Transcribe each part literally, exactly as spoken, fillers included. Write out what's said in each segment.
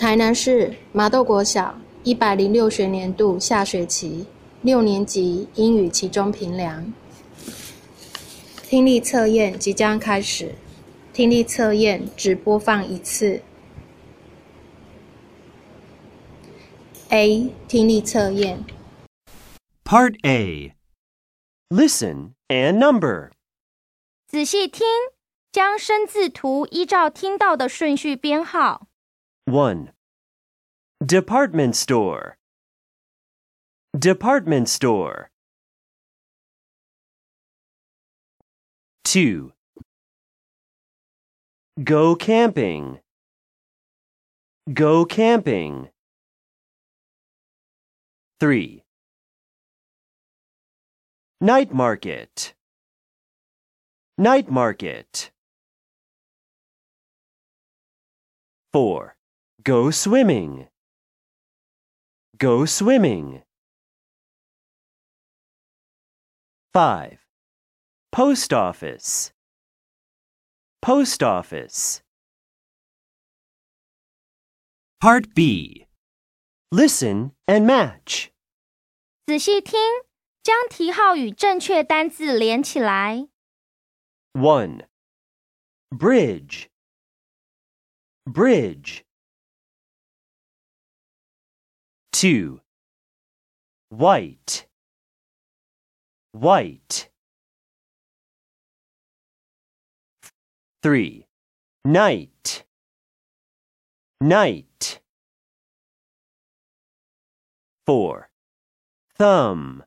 台南市麻豆国小一百零六学年度下学期六年级英语期中评量。听力测验即将开始，听力测验只播放一次。A. 听力测验 Part A. Listen and number. 仔细听，将生字图依照听到的顺序编号。 one. Department store. Department store. two. Go camping. Go camping. three. Night market. Night market. four. Go swimming. Go swimming. five. Post office. Post office. Part B. Listen and match. 仔细听，将题号与正确单字连起来。 one. Bridge. Bridge. two. White. White. three. Night. Night. four. Thumb.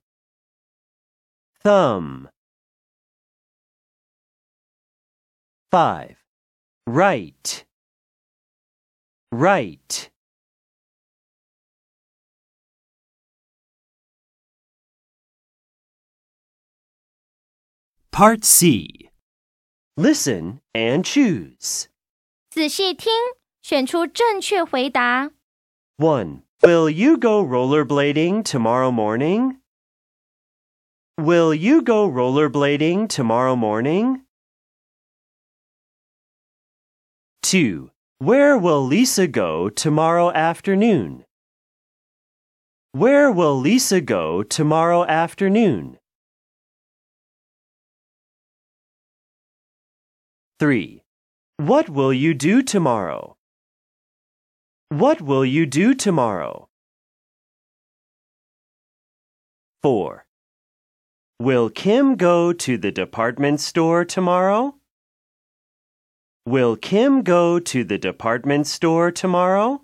Thumb. five. Right. Right. Part C. Listen and choose. 仔细听，选出正确回答。 one. Will you go rollerblading tomorrow morning? Will you go rollerblading tomorrow morning? two. Where will Lisa go tomorrow afternoon? Where will Lisa go tomorrow afternoon? three. What will you do tomorrow? What will you do tomorrow? four. Will Kim go to the department store tomorrow? Will Kim go to the department store tomorrow?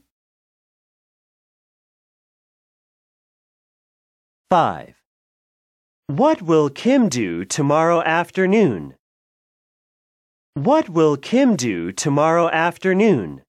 five. What will Kim do tomorrow afternoon? What will Kim do tomorrow afternoon?